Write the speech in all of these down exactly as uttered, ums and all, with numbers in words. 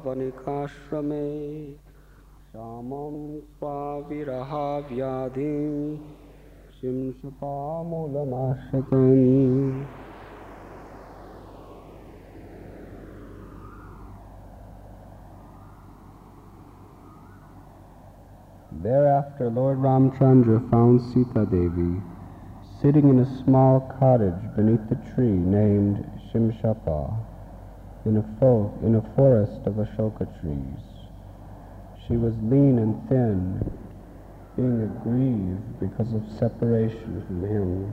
vanikashrame Shamam swaviraha vyadhim Shimshapamulamashatam. Thereafter Lord Ramchandra found Sita Devi sitting in a small cottage beneath the tree named Shimshapa in a, fo- in a forest of Ashoka trees. She was lean and thin, being aggrieved because of separation from him.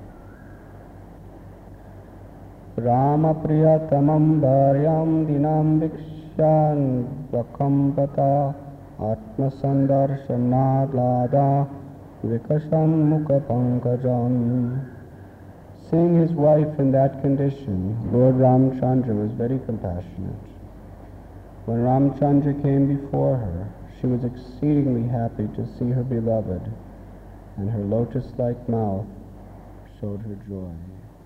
Rama priyatamam bharyam dinam vikshan vakambata atma sandarshanadlada vikashan mukha pankajam. Seeing his wife in that condition, Lord Ramchandra was very compassionate. When Ramchandra came before her, she was exceedingly happy to see her beloved, and her lotus-like mouth showed her joy.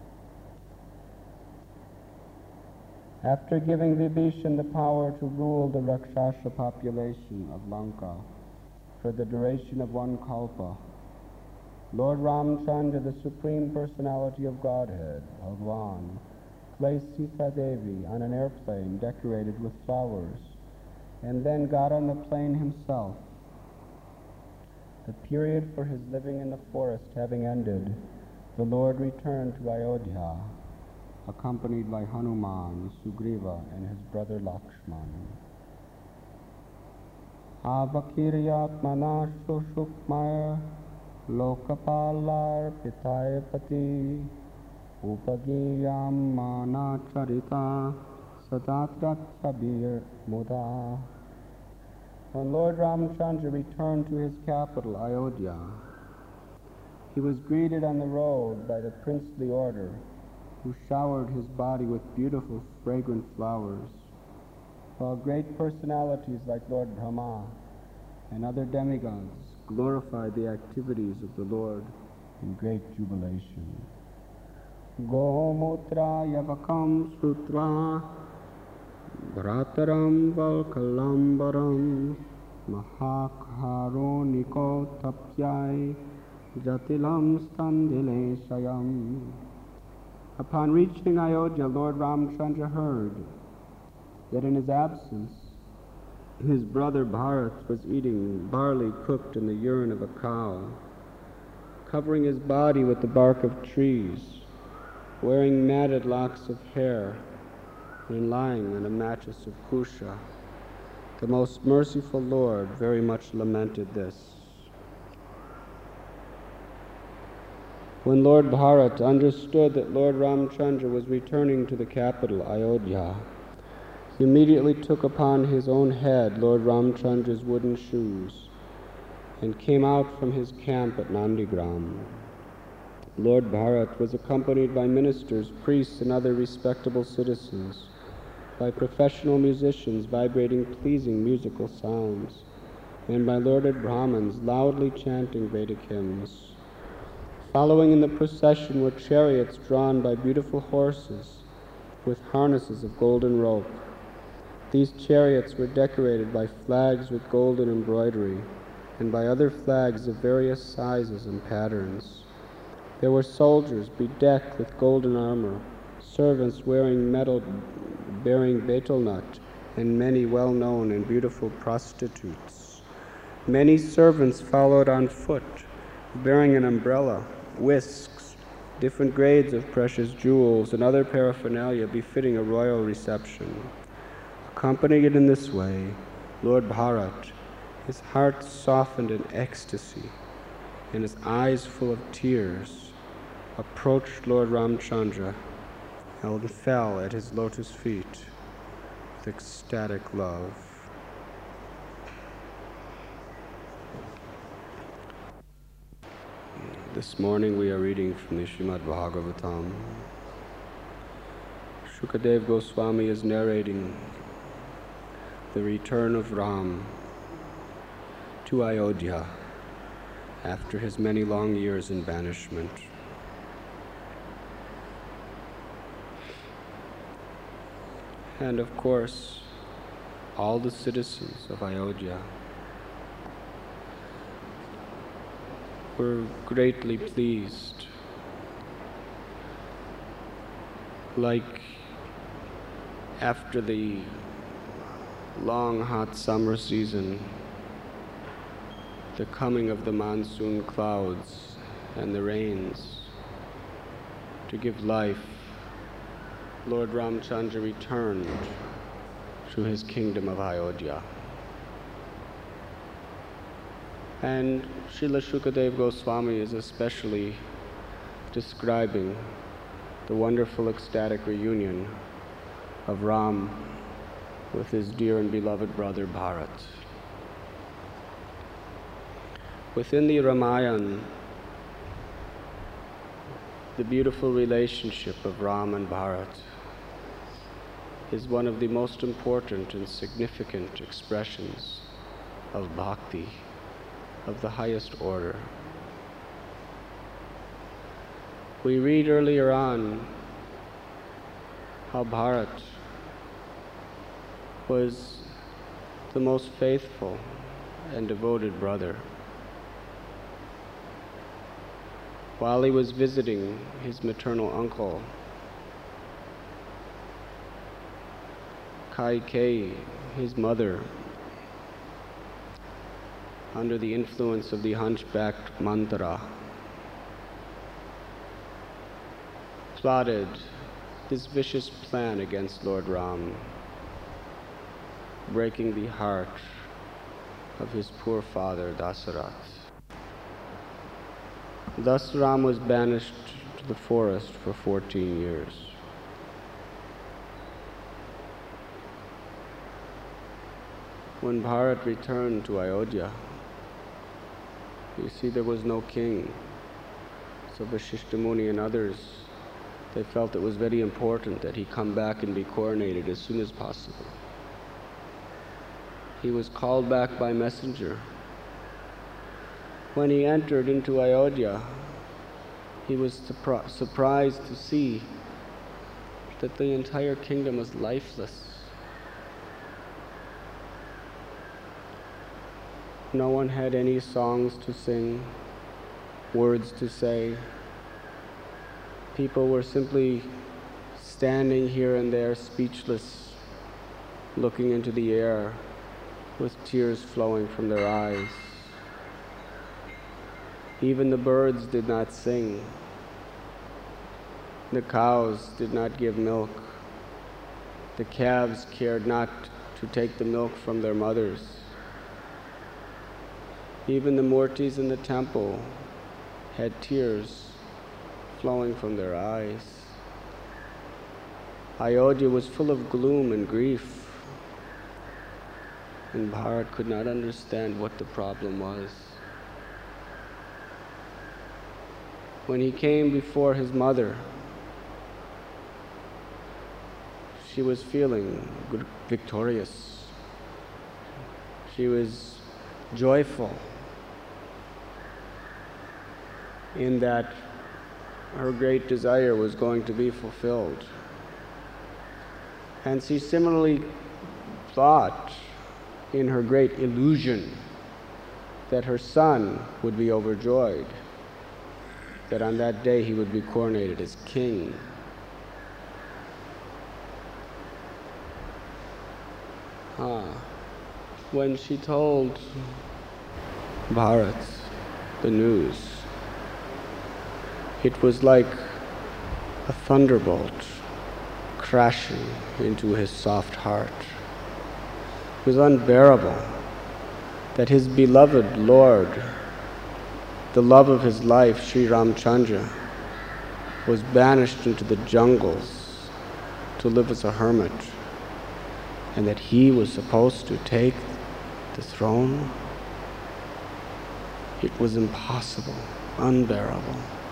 After giving Vibhishan the power to rule the Rakshasa population of Lanka for the duration of one kalpa, Lord Ramchandra, the Supreme Personality of Godhead, Bhagwan, placed Sita Devi on an airplane decorated with flowers, and then got on the plane himself. The period for his living in the forest having ended, the Lord returned to Ayodhya, accompanied by Hanuman, Sugriva, and his brother Lakshman. Avakiryatmana Shushukmaya Lokapalar Pitayapati Upagiyam Mana Charita Sadatrat Sabir Muda. When Lord Ramchandra returned to his capital, Ayodhya, he was greeted on the road by the princely order, who showered his body with beautiful, fragrant flowers, while great personalities like Lord Brahma and other demigods glorified the activities of the Lord in great jubilation. Gomutra yavakam sutra bhrataram valkalambaram mahakharoniko tapyai jatilam standileshayam. Upon reaching Ayodhya, Lord Ramchandra heard that in his absence, his brother Bharat was eating barley cooked in the urine of a cow, covering his body with the bark of trees, wearing matted locks of hair, and lying on a mattress of kusha. The most merciful Lord very much lamented this. When Lord Bharat understood that Lord Ramchandra was returning to the capital, Ayodhya, he immediately took upon his own head Lord Ramchandra's wooden shoes and came out from his camp at Nandigram. Lord Bharat was accompanied by ministers, priests, and other respectable citizens, by professional musicians vibrating pleasing musical sounds, and by learned Brahmins loudly chanting Vedic hymns. Following in the procession were chariots drawn by beautiful horses with harnesses of golden rope. These chariots were decorated by flags with golden embroidery and by other flags of various sizes and patterns. There were soldiers bedecked with golden armor, servants wearing metal bearing betel nut, and many well-known and beautiful prostitutes. Many servants followed on foot, bearing an umbrella, whisks, different grades of precious jewels, and other paraphernalia befitting a royal reception. Accompanied in this way, Lord Bharat, his heart softened in ecstasy and his eyes full of tears, approached Lord Ramchandra and fell at his lotus feet with ecstatic love. This morning we are reading from the Srimad Bhagavatam. Shukadev Goswami is narrating the return of Ram to Ayodhya after his many long years in banishment. And of course, all the citizens of Ayodhya were greatly pleased. Like after the long hot summer season, the coming of the monsoon clouds and the rains to give life, Lord Ramchandra returned to his kingdom of Ayodhya. And Srila Shukadeva Goswami is especially describing the wonderful ecstatic reunion of Ram with his dear and beloved brother Bharat. Within the Ramayana, the beautiful relationship of Ram and Bharat is one of the most important and significant expressions of bhakti of the highest order. We read earlier on how Bharat was the most faithful and devoted brother. While he was visiting his maternal uncle, Kaikeyi, his mother, under the influence of the hunchbacked Manthara, plotted this vicious plan against Lord Ram, breaking the heart of his poor father Dasarath. Thus Ram was banished to the forest for fourteen years. When Bharat returned to Ayodhya, you see there was no king. So Vasishtha Muni and others, they felt it was very important that he come back and be coronated as soon as possible. He was called back by messenger. When he entered into Ayodhya, he was surpri- surprised to see that the entire kingdom was lifeless. No one had any songs to sing, words to say. People were simply standing here and there, speechless, looking into the air, with tears flowing from their eyes. Even the birds did not sing. The cows did not give milk. The calves cared not to take the milk from their mothers. Even the murtis in the temple had tears flowing from their eyes. Ayodhya was full of gloom and grief, and Bharat could not understand what the problem was. When he came before his mother, she was feeling good, victorious. She was joyful in that her great desire was going to be fulfilled. And she similarly thought in her great illusion that her son would be overjoyed, that on that day he would be coronated as king. Ah, when she told Bharat the news, it was like a thunderbolt crashing into his soft heart. It was unbearable that his beloved Lord, the love of his life, Sri Ramchandra, was banished into the jungles to live as a hermit, and that he was supposed to take the throne. It was impossible, unbearable.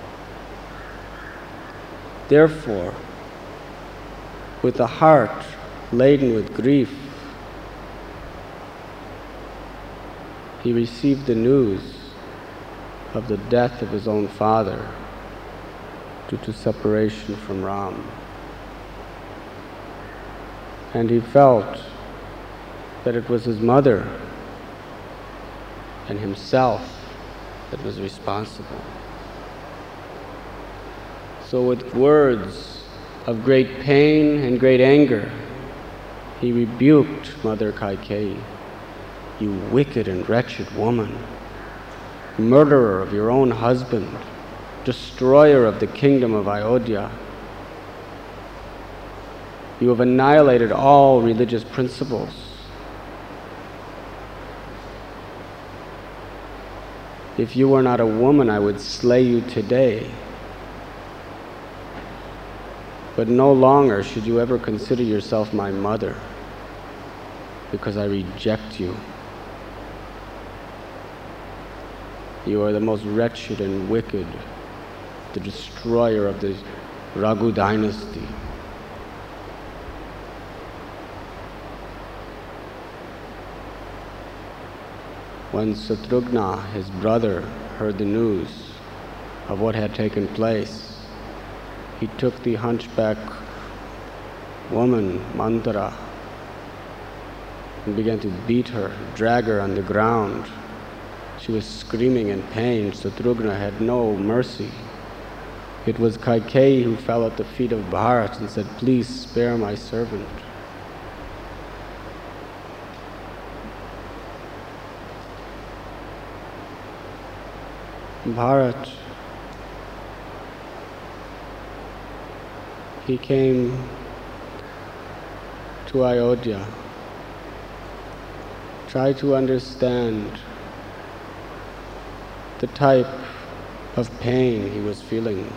Therefore, with a heart laden with grief, he received the news of the death of his own father due to separation from Ram. And he felt that it was his mother and himself that was responsible. So with words of great pain and great anger, he rebuked Mother Kaikeyi. You wicked and wretched woman, murderer of your own husband, destroyer of the kingdom of Ayodhya. You have annihilated all religious principles. If you were not a woman, I would slay you today. But no longer should you ever consider yourself my mother, because I reject you. You are the most wretched and wicked, the destroyer of the Raghu dynasty. When Satrughna, his brother, heard the news of what had taken place, he took the hunchback woman, Manthara, and began to beat her, drag her on the ground. She was screaming in pain. Satrughna had no mercy. It was Kaikeyi who fell at the feet of Bharat and said, please spare my servant. Bharat, he came to Ayodhya, tried to understand the type of pain he was feeling,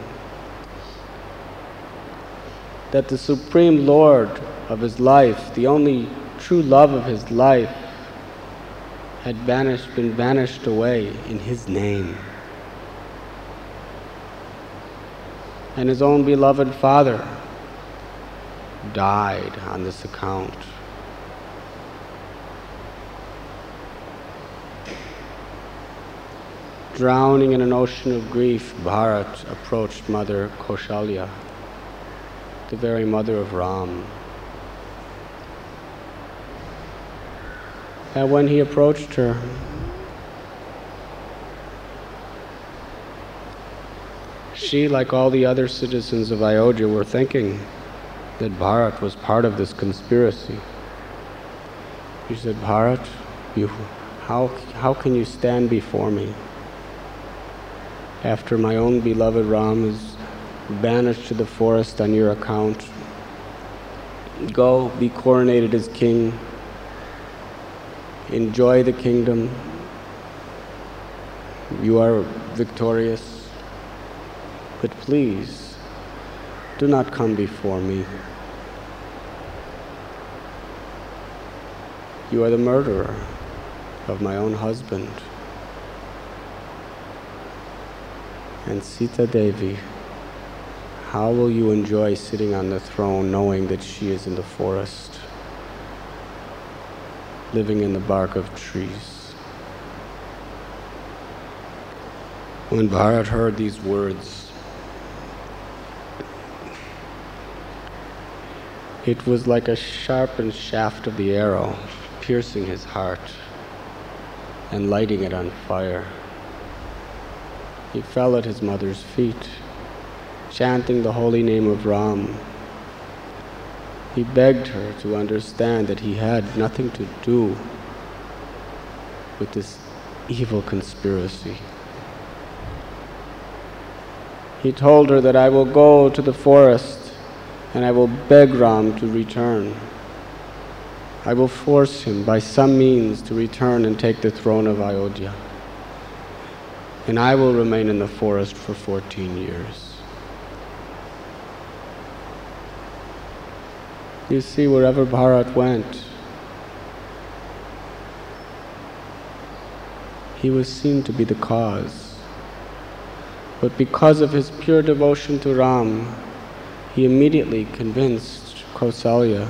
that the Supreme Lord of his life, the only true love of his life, had vanished, been banished away in his name. And his own beloved father died on this account. Drowning in an ocean of grief, Bharat approached Mother Kaushalya, the very mother of Ram. And when he approached her, she, like all the other citizens of Ayodhya, were thinking that Bharat was part of this conspiracy. She said, Bharat, you, how, how can you stand before me after my own beloved Ram is banished to the forest on your account? Go, be coronated as king, enjoy the kingdom, you are victorious. But please, do not come before me. You are the murderer of my own husband. And Sita Devi, how will you enjoy sitting on the throne knowing that she is in the forest, living in the bark of trees? When Bharat heard these words, it was like a sharpened shaft of the arrow, piercing his heart and lighting it on fire. He fell at his mother's feet, chanting the holy name of Ram. He begged her to understand that he had nothing to do with this evil conspiracy. He told her that I will go to the forest and I will beg Ram to return. I will force him by some means to return and take the throne of Ayodhya. And I will remain in the forest for fourteen years. You see, wherever Bharat went, he was seen to be the cause. But because of his pure devotion to Ram, he immediately convinced Kausalya,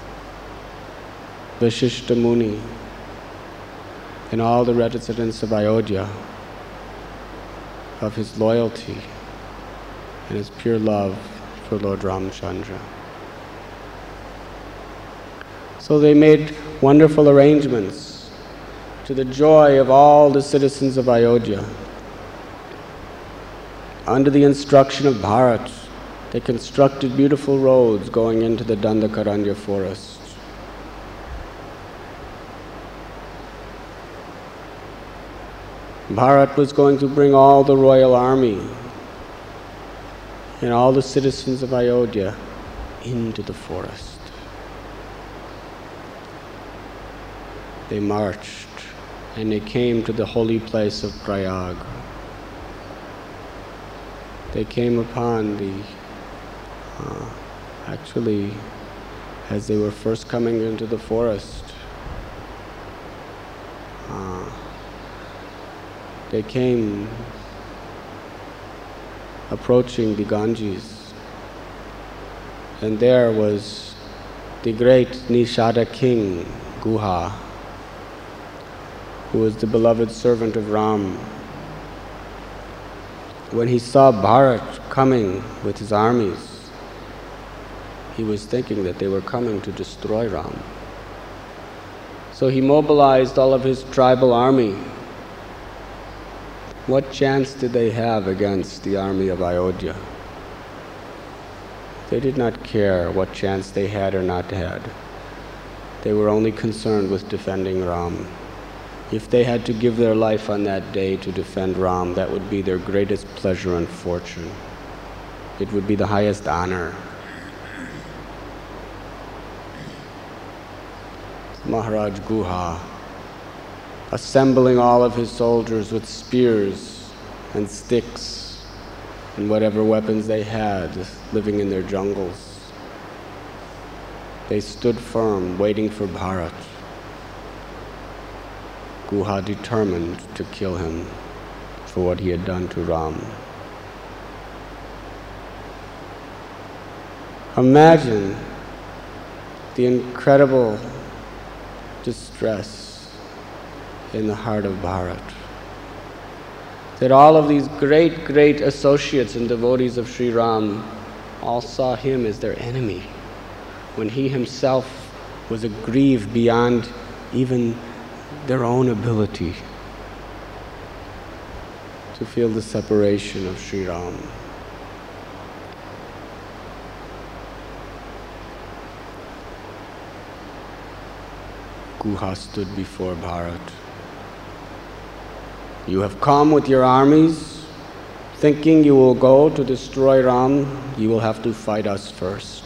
Vashishta Muni, and all the residents of Ayodhya of his loyalty and his pure love for Lord Ramchandra. So they made wonderful arrangements to the joy of all the citizens of Ayodhya. Under the instruction of Bharat, they constructed beautiful roads going into the Dandakaranya forest. Bharat was going to bring all the royal army and all the citizens of Ayodhya into the forest. They marched and they came to the holy place of Prayag. They came upon the, uh, actually, as they were first coming into the forest, uh, they came approaching the Ganges, and there was the great Nishada king, Guha, who was the beloved servant of Ram. When he saw Bharat coming with his armies, he was thinking that they were coming to destroy Ram. So he mobilized all of his tribal army. What chance did they have against the army of Ayodhya? They did not care what chance they had or not had. They were only concerned with defending Ram. If they had to give their life on that day to defend Ram, that would be their greatest pleasure and fortune. It would be the highest honor. Maharaj Guha, assembling all of his soldiers with spears and sticks and whatever weapons they had, living in their jungles. They stood firm, waiting for Bharat. Guha determined to kill him for what he had done to Ram. Imagine the incredible distress in the heart of Bharat, that all of these great, great associates and devotees of Sri Ram all saw him as their enemy, when he himself was aggrieved beyond even their own ability to feel the separation of Sri Ram. Guha stood before Bharat. You have come with your armies, thinking you will go to destroy Ram. You will have to fight us first.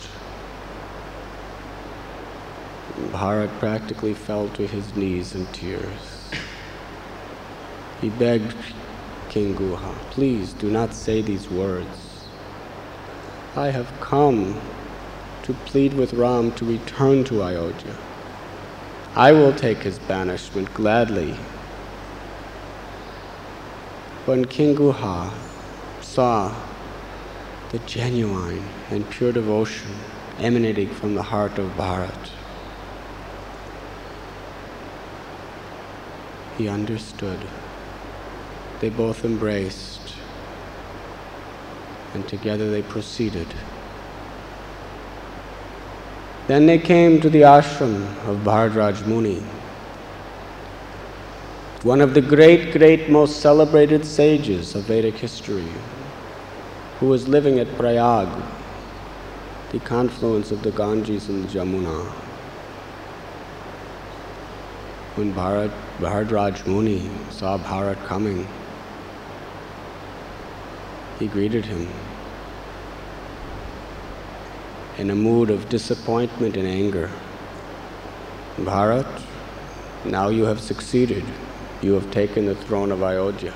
Bharat practically fell to his knees in tears. He begged King Guha, please do not say these words. I have come to plead with Ram to return to Ayodhya. I will take his banishment gladly. When King Guha saw the genuine and pure devotion emanating from the heart of Bharat, he understood. They both embraced, and together they proceeded. Then they came to the ashram of Bharadraj Muni, one of the great, great, most celebrated sages of Vedic history, who was living at Prayag, the confluence of the Ganges and the Jamuna. When Bharat, Bharadraj Muni saw Bharat coming, he greeted him in a mood of disappointment and anger. Bharat, now you have succeeded. You have taken the throne of Ayodhya.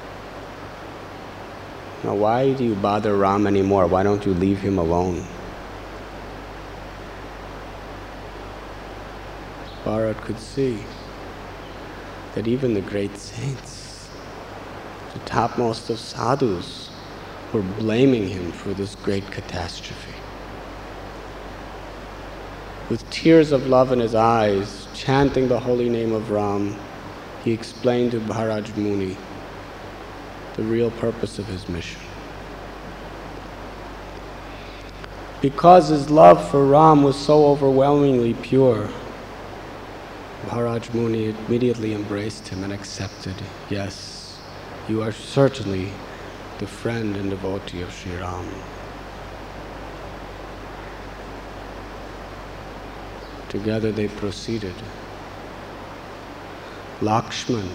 Now why do you bother Ram anymore? Why don't you leave him alone? Bharat could see that even the great saints, the topmost of sadhus, were blaming him for this great catastrophe. With tears of love in his eyes, chanting the holy name of Ram, he explained to Bharadraj Muni the real purpose of his mission. Because his love for Ram was so overwhelmingly pure, Maharaj Muni immediately embraced him and accepted, yes, you are certainly the friend and devotee of Sri Ram. Together they proceeded. Lakshman,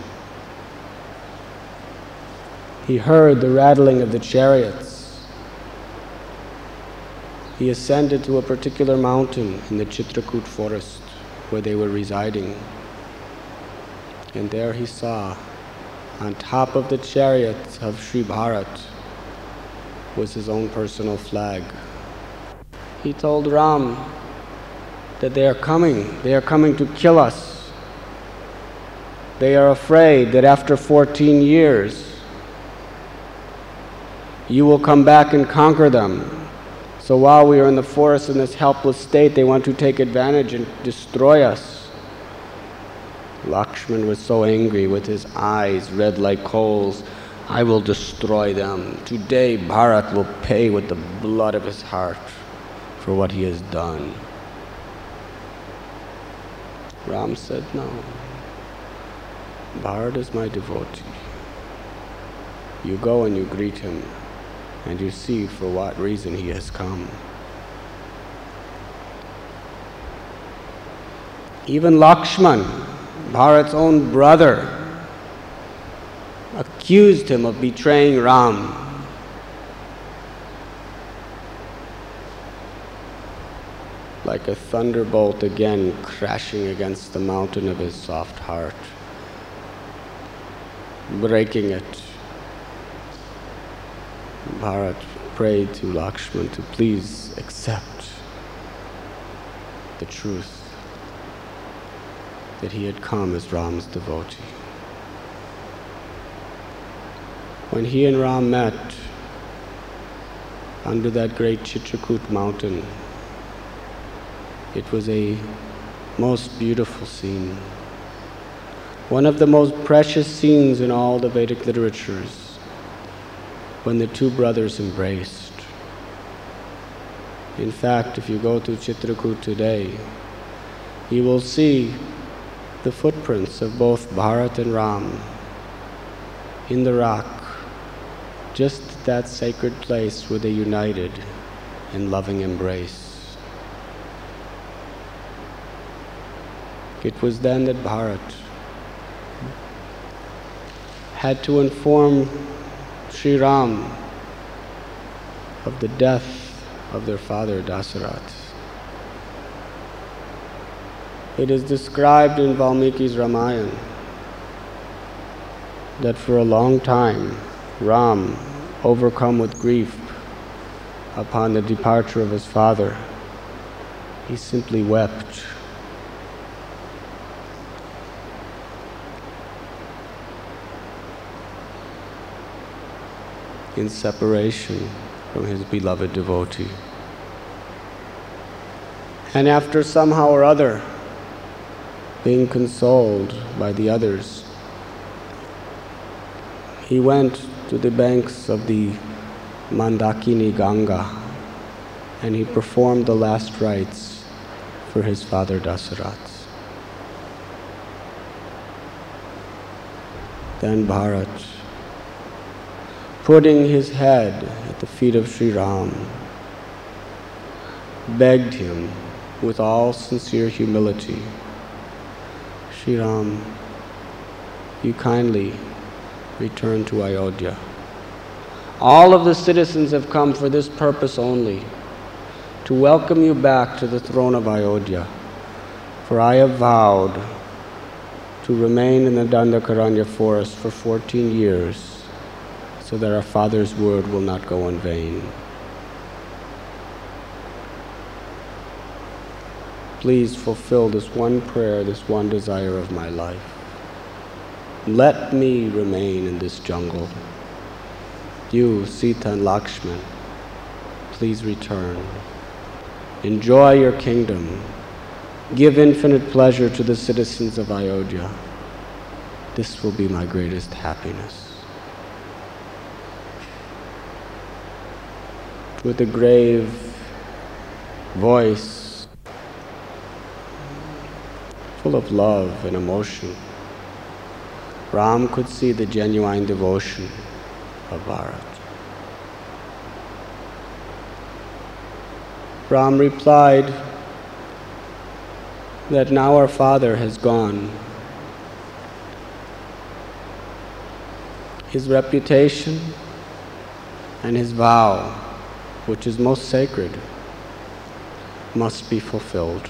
he heard the rattling of the chariots. He ascended to a particular mountain in the Chitrakoot forest where they were residing. And there he saw, on top of the chariot of Sri Bharat, was his own personal flag. He told Ram that they are coming, they are coming to kill us. They are afraid that after fourteen years, you will come back and conquer them. So while we are in the forest in this helpless state, they want to take advantage and destroy us. Lakshman was so angry, with his eyes red like coals. I will destroy them. Today Bharat will pay with the blood of his heart for what he has done. Ram said, no. Bharat is my devotee. You go and you greet him, and you see for what reason he has come. Even Lakshman, Bharat's own brother, accused him of betraying Ram. Like a thunderbolt again crashing against the mountain of his soft heart, breaking it. Bharat prayed to Lakshman to please accept the truth that he had come as Ram's devotee. When he and Ram met under that great Chitrakoot mountain, it was a most beautiful scene. One of the most precious scenes in all the Vedic literatures, when the two brothers embraced. In fact, if you go to Chitrakoot today, you will see the footprints of both Bharat and Ram in the rock, just at that sacred place where they united in loving embrace. It was then that Bharat had to inform Sri Ram of the death of their father Dasarath. It is described in Valmiki's Ramayana that for a long time Ram, overcome with grief upon the departure of his father, he simply wept. In separation from his beloved devotee. And after somehow or other being consoled by the others, he went to the banks of the Mandakini Ganga and he performed the last rites for his father Dasarath. Then Bharat, putting his head at the feet of Sri Ram, begged him with all sincere humility, Sri Ram, you kindly return to Ayodhya. All of the citizens have come for this purpose only, to welcome you back to the throne of Ayodhya. For I have vowed to remain in the Dandakaranya forest for fourteen years, so that our father's word will not go in vain. Please fulfill this one prayer, this one desire of my life. Let me remain in this jungle. You, Sita and Lakshman, please return. Enjoy your kingdom. Give infinite pleasure to the citizens of Ayodhya. This will be my greatest happiness. With a grave voice, full of love and emotion. Ram could see the genuine devotion of Bharat. Ram replied that now our father has gone. His reputation and his vow, which is most sacred, must be fulfilled.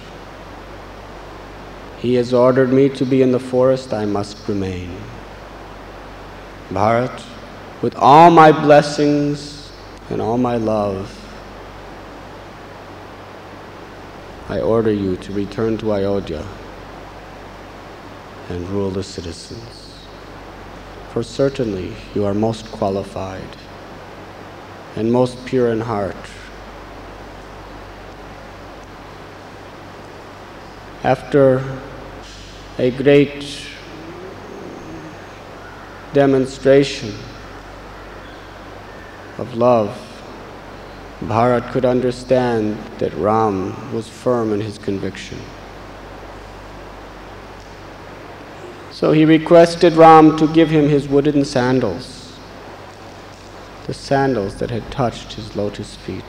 He has ordered me to be in the forest, I must remain. Bharat, with all my blessings and all my love, I order you to return to Ayodhya and rule the citizens. For certainly you are most qualified and most pure in heart. After a great demonstration of love, Bharat could understand that Ram was firm in his conviction. So he requested Ram to give him his wooden sandals, the sandals that had touched his lotus feet.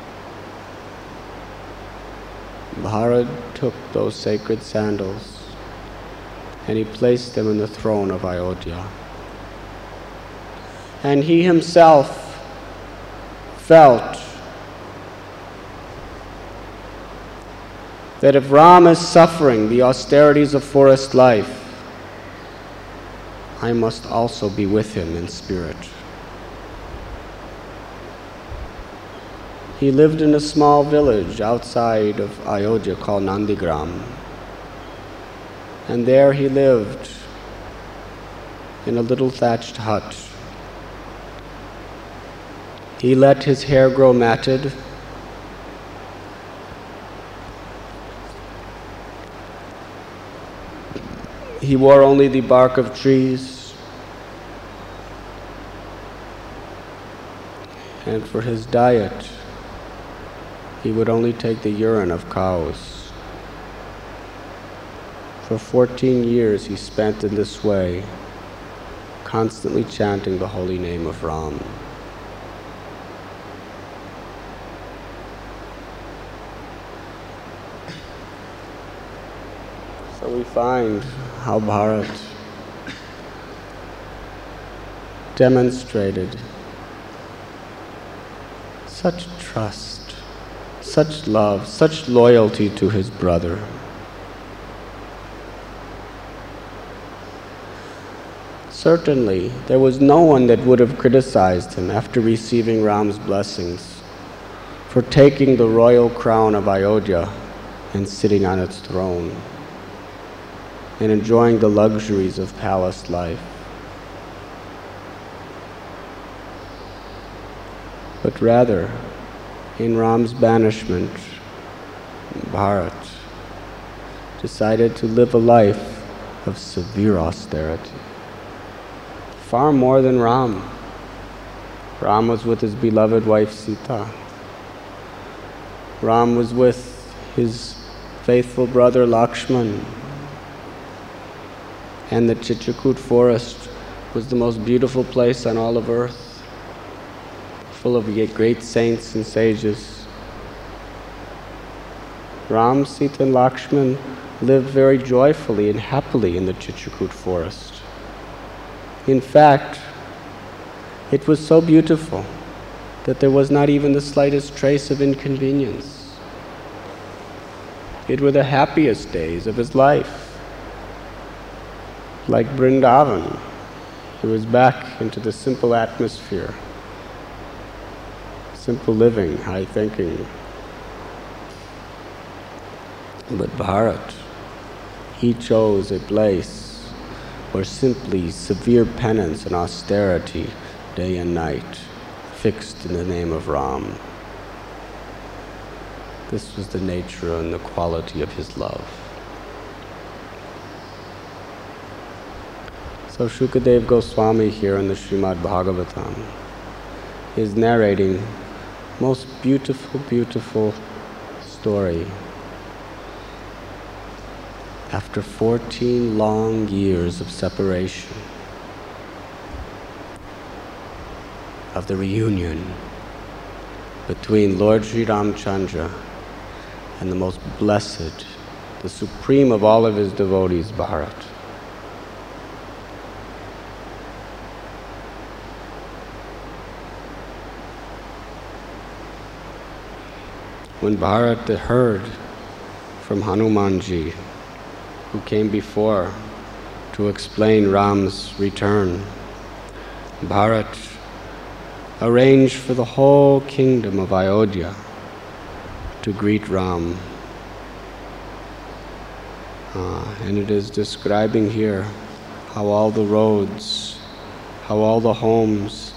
Bharat took those sacred sandals and he placed them in the throne of Ayodhya. And he himself felt that if Ram is suffering the austerities of forest life, I must also be with him in spirit. He lived in a small village outside of Ayodhya called Nandigram. And there he lived in a little thatched hut. He let his hair grow matted. He wore only the bark of trees. And for his diet, he would only take the urine of cows. For fourteen years he spent in this way, constantly chanting the holy name of Ram. So we find how Bharat demonstrated such trust, such love, such loyalty to his brother. Certainly, there was no one that would have criticized him after receiving Ram's blessings for taking the royal crown of Ayodhya and sitting on its throne and enjoying the luxuries of palace life. But rather, in Ram's banishment, Bharat decided to live a life of severe austerity. Far more than Ram. Ram was with his beloved wife Sita. Ram was with his faithful brother Lakshman. And the Chitrakoot forest was the most beautiful place on all of earth, full of great saints and sages. Ram, Sita, and Lakshman lived very joyfully and happily in the Chitrakoot forest. In fact, it was so beautiful that there was not even the slightest trace of inconvenience. It were the happiest days of his life. Like Vrindavan, he was back into the simple atmosphere, simple living, high thinking. But Bharat, he chose a place where simply severe penance and austerity, day and night, fixed in the name of Ram. This was the nature and the quality of his love. So Shukadev Goswami here in the Srimad Bhagavatam is narrating most beautiful, beautiful story after fourteen long years of separation, of the reunion between Lord Sri Ramchandra and the most blessed, the supreme of all of his devotees, Bharat. When Bharat heard from Hanumanji, who came before to explain Ram's return, Bharat arranged for the whole kingdom of Ayodhya to greet Ram. Uh, and it is describing here how all the roads, how all the homes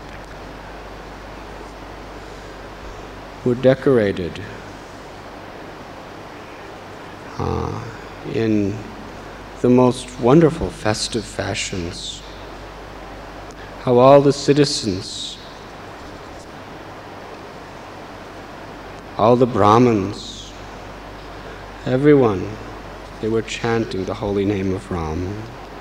were decorated uh, in the most wonderful festive fashions. How all the citizens, all the Brahmins, everyone, they were chanting the holy name of Ram.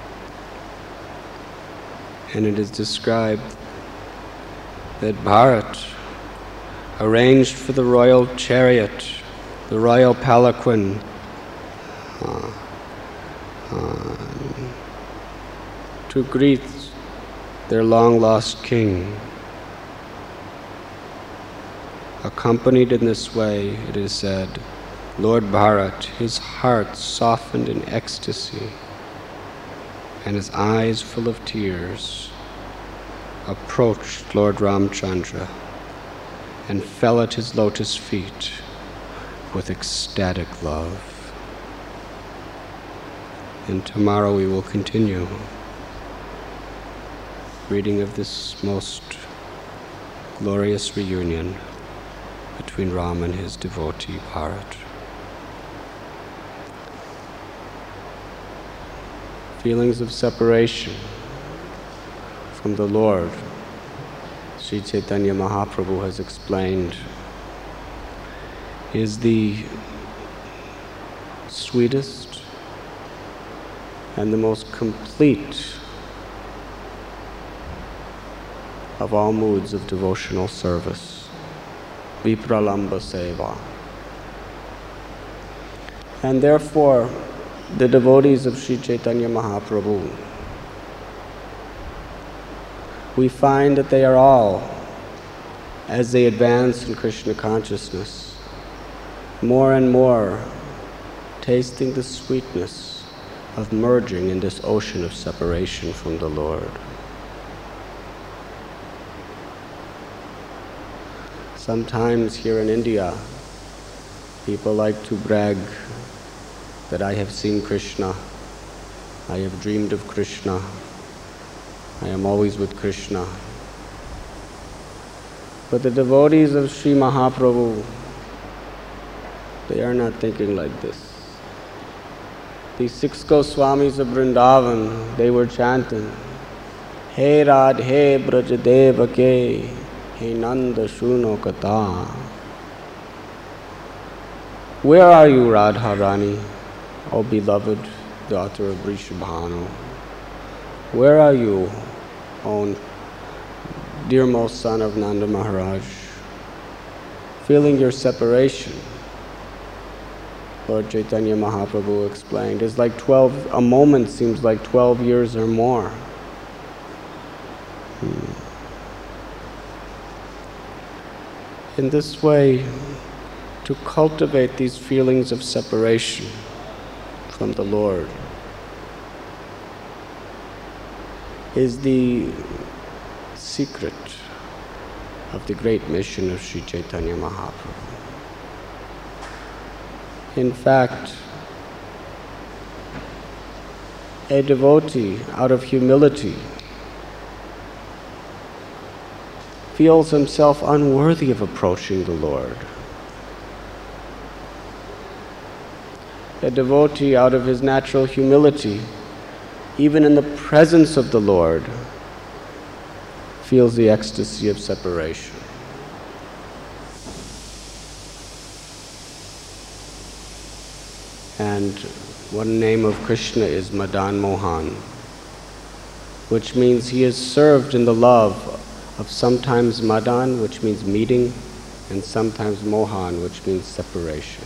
And it is described that Bharat arranged for the royal chariot, the royal palanquin, uh, uh, to greet their long-lost king. Accompanied in this way, it is said, Lord Bharat, his heart softened in ecstasy, and his eyes full of tears, approached Lord Ramchandra and fell at his lotus feet with ecstatic love. And tomorrow we will continue reading of this most glorious reunion between Ram and his devotee Bharat. Feelings of separation from the Lord, Sri Chaitanya Mahaprabhu has explained, is the sweetest and the most complete of all moods of devotional service, Vipralamba Seva. And therefore, the devotees of Sri Chaitanya Mahaprabhu, we find that they are all, as they advance in Krishna consciousness, more and more tasting the sweetness of merging in this ocean of separation from the Lord. Sometimes here in India, people like to brag that I have seen Krishna, I have dreamed of Krishna, I am always with Krishna. But the devotees of Sri Mahaprabhu, they are not thinking like this. The six Goswamis of Vrindavan, they were chanting, He Radhe Brajadevake, He Nanda Shuno Kata. Where are you, Radha Rani, O beloved daughter of Vrishabhanu? Where are you, O dearmost son of Nanda Maharaj? Feeling your separation, Lord Chaitanya Mahaprabhu explained, is like twelve, a moment seems like twelve years or more. Hmm. In this way, to cultivate these feelings of separation from the Lord is the secret of the great mission of Sri Chaitanya Mahaprabhu. In fact, a devotee, out of humility, feels himself unworthy of approaching the Lord. A devotee, out of his natural humility, even in the presence of the Lord, feels the ecstasy of separation. And One name of Krishna is Madan Mohan, which means he is served in the love of sometimes Madan, which means meeting, and sometimes Mohan, which means separation.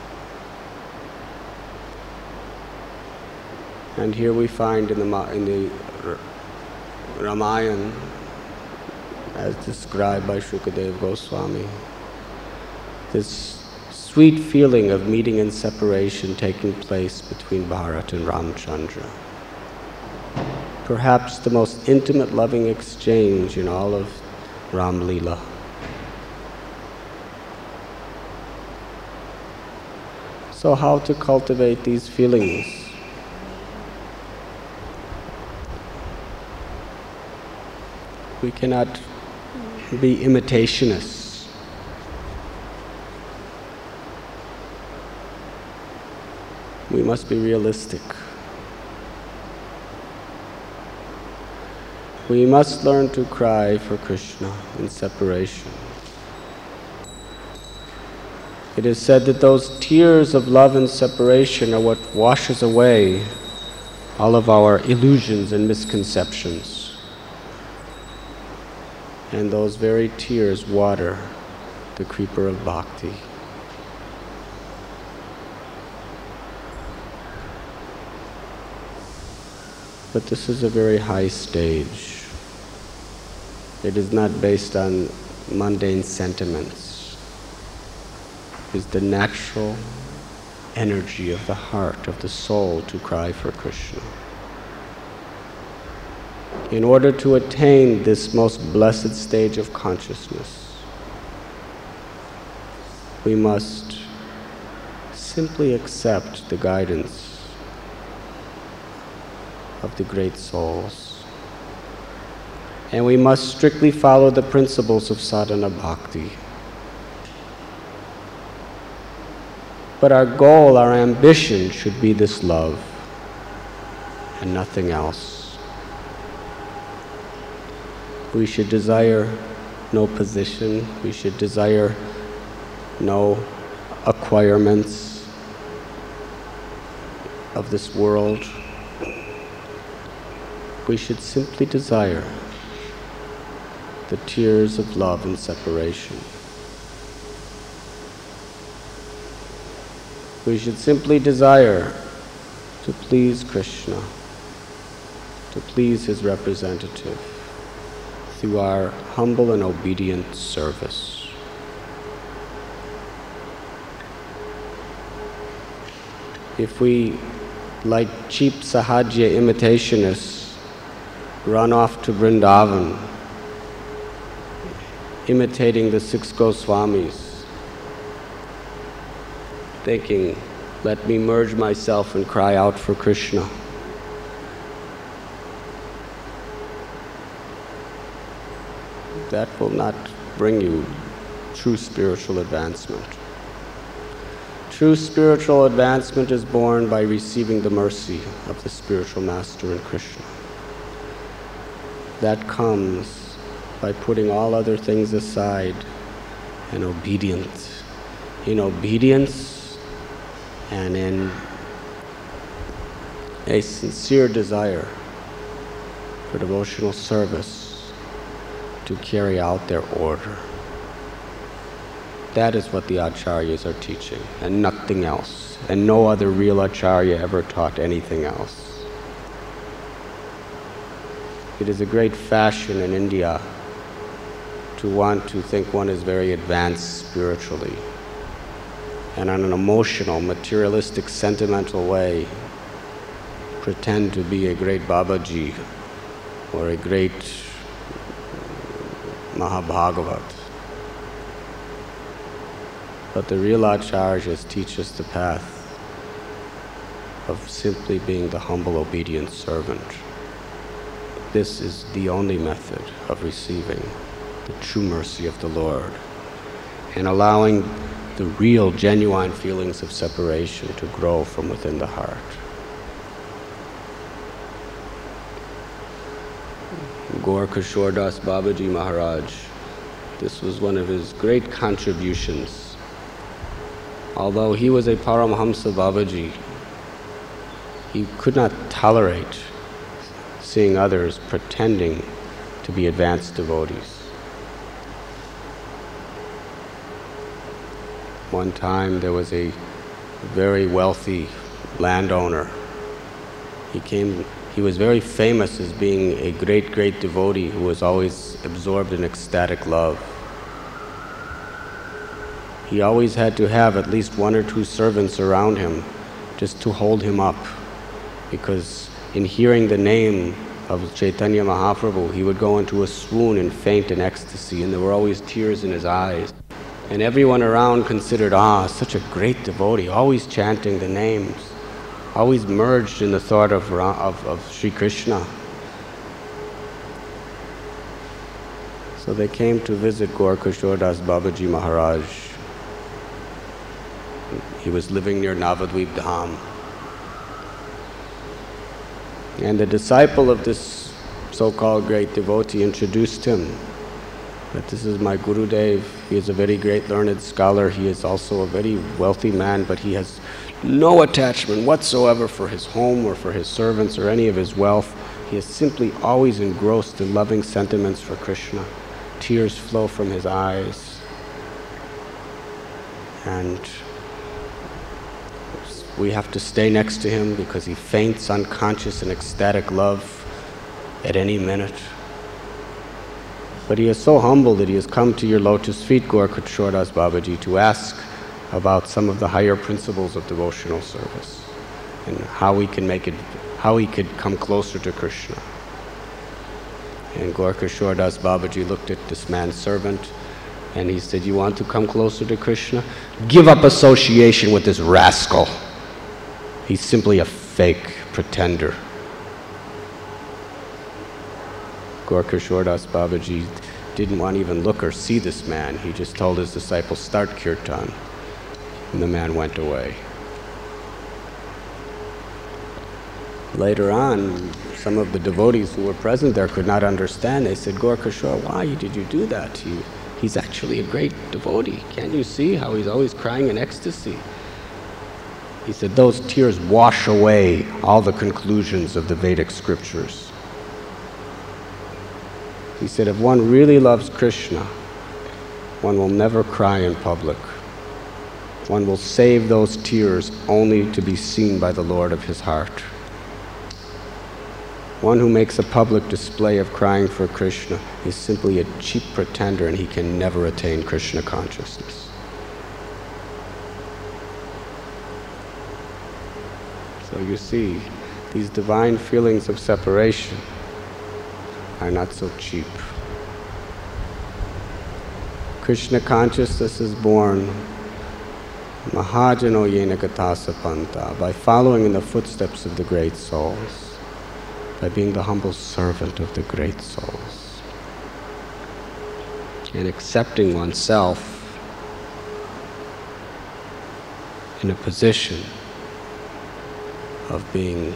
And here we find in the, in the Ramayana, as described by Shukadeva Goswami, this sweet feeling of meeting and separation taking place between Bharat and Ramchandra. Perhaps the most intimate loving exchange in all of Ram Leela. So how to cultivate these feelings? We cannot be imitationists. We must be realistic. We must learn to cry for Krishna in separation. It is said that those tears of love and separation are what washes away all of our illusions and misconceptions. And those very tears water the creeper of bhakti. But this is a very high stage. It is not based on mundane sentiments. It is the natural energy of the heart, of the soul, to cry for Krishna. In order to attain this most blessed stage of consciousness, we must simply accept the guidance of the great souls. And we must strictly follow the principles of sadhana bhakti. But our goal, our ambition should be this love and nothing else. We should desire no position, we should desire no acquirements of this world. We should simply desire the tears of love and separation. We should simply desire to please Krishna, to please his representative, through our humble and obedient service. If we, like cheap Sahajya imitationists, run off to Vrindavan, imitating the six Goswamis, thinking, let me merge myself and cry out for Krishna, that will not bring you true spiritual advancement. True spiritual advancement is born by receiving the mercy of the spiritual master in Krishna. That comes by putting all other things aside and obedience. In obedience and in a sincere desire for devotional service to carry out their order. That is what the acharyas are teaching, and nothing else. And no other real acharya ever taught anything else. It is a great fashion in India to want to think one is very advanced spiritually, and on an emotional, materialistic, sentimental way pretend to be a great Babaji or a great Mahabhagavat. But the real acharyas teach us the path of simply being the humble, obedient servant. This is the only method of receiving the true mercy of the Lord and allowing the real, genuine feelings of separation to grow from within the heart. Gaur Kishore Das Babaji Maharaj, this was one of his great contributions. Although he was a Paramhamsa Babaji, he could not tolerate seeing others pretending to be advanced devotees. One time there was a very wealthy landowner. He came, he was very famous as being a great, great devotee who was always absorbed in ecstatic love. He always had to have at least one or two servants around him just to hold him up, because in hearing the name of Chaitanya Mahaprabhu, he would go into a swoon and faint in ecstasy, and there were always tears in his eyes. And everyone around considered, ah, such a great devotee, always chanting the names, always merged in the thought of, of, of Sri Krishna. So they came to visit Gaur Kishore Das Babaji Maharaj. He was living near Navadvip Dham. And the disciple of this so-called great devotee introduced him that this is my Gurudev. He is a very great learned scholar. He is also a very wealthy man, but he has no attachment whatsoever for his home or for his servants or any of his wealth. He is simply always engrossed in loving sentiments for Krishna. Tears flow from his eyes. And we have to stay next to him because he faints unconscious in ecstatic love at any minute. But he is so humble that he has come to your lotus feet, Gaur Kishore Das Babaji, to ask about some of the higher principles of devotional service and how we can make it, how we could come closer to Krishna. And Gaur Kishore Das Babaji looked at this man's servant and he said, you want to come closer to Krishna? Give up association with this rascal. He's simply a fake pretender. Gaur Kishore Das Babaji didn't want to even look or see this man. He just told his disciples, start kirtan. And the man went away. Later on, some of the devotees who were present there could not understand. They said, Gaur Kishore, why did you do that? He, he's actually a great devotee. Can't you see how he's always crying in ecstasy? He said, those tears wash away all the conclusions of the Vedic scriptures. He said, if one really loves Krishna, one will never cry in public. One will save those tears only to be seen by the Lord of his heart. One who makes a public display of crying for Krishna is simply a cheap pretender, and he can never attain Krishna consciousness. So you see, these divine feelings of separation are not so cheap. Krishna consciousness is born Mahajano Yena Gatasa Panta, by following in the footsteps of the great souls, by being the humble servant of the great souls, and accepting oneself in a position of being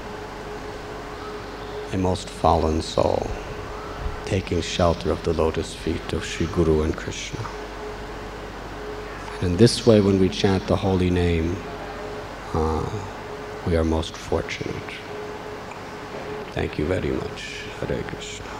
a most fallen soul, taking shelter of the lotus feet of Sri Guru and Krishna. And in this way, when we chant the holy name, uh, we are most fortunate. Thank you very much. Hare Krishna.